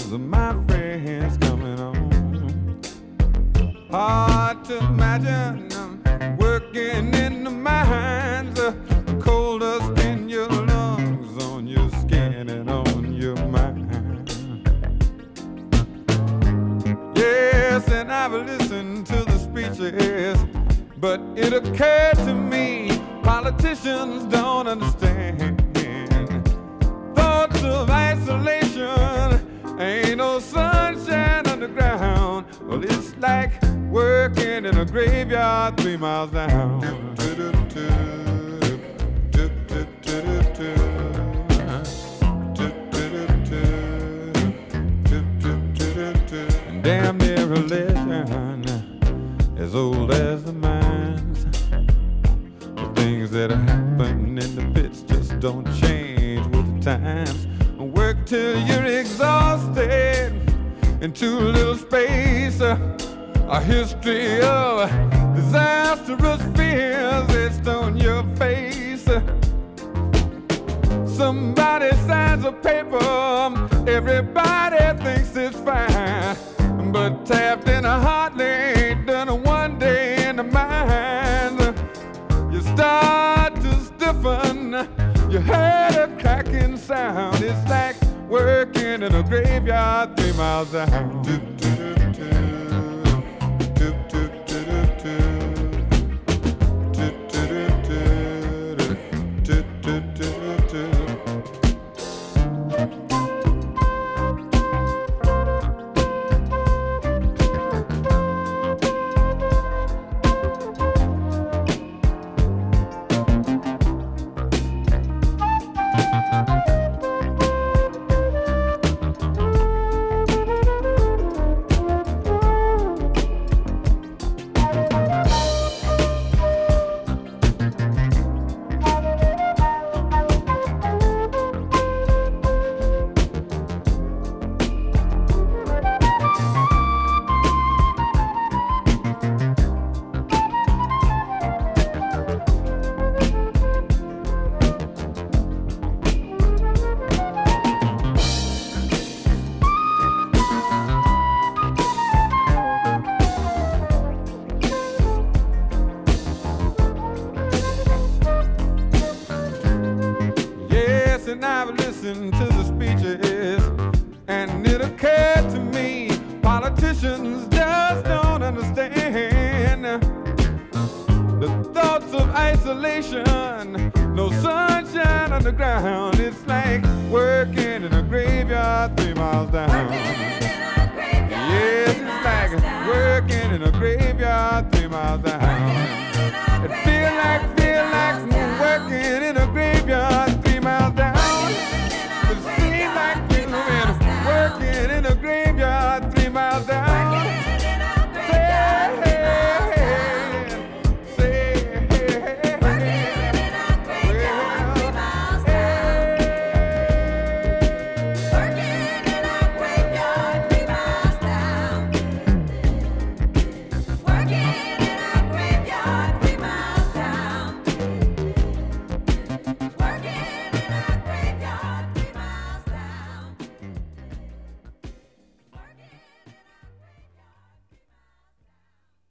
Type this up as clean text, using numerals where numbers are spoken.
of my friends coming on. Hard to imagine I'm working in the mines, the cold dust in your lungs, on your skin and on your mind. Yes, and I've listened to the speeches, but it occurred to me politicians don't understand. Thoughts of isolation, ain't no sunshine underground. Well, it's like working in a graveyard 3 miles down. And damn near a legend as old as the mines. The things that happen in the pits just don't change with the times. Work till you're exhausted in too little space. A history of disastrous fears etched on your face. Somebody signs a paper, everybody thinks it's fine, but tapped in a hardly ain't done a one day in the mind. You start to stiffen, you heard a cracking sound. It's like working in a graveyard 3 miles down. And I've listened to the speeches, and it occurred to me politicians just don't understand the thoughts of isolation, no sunshine underground. It's like working in a graveyard 3 miles down.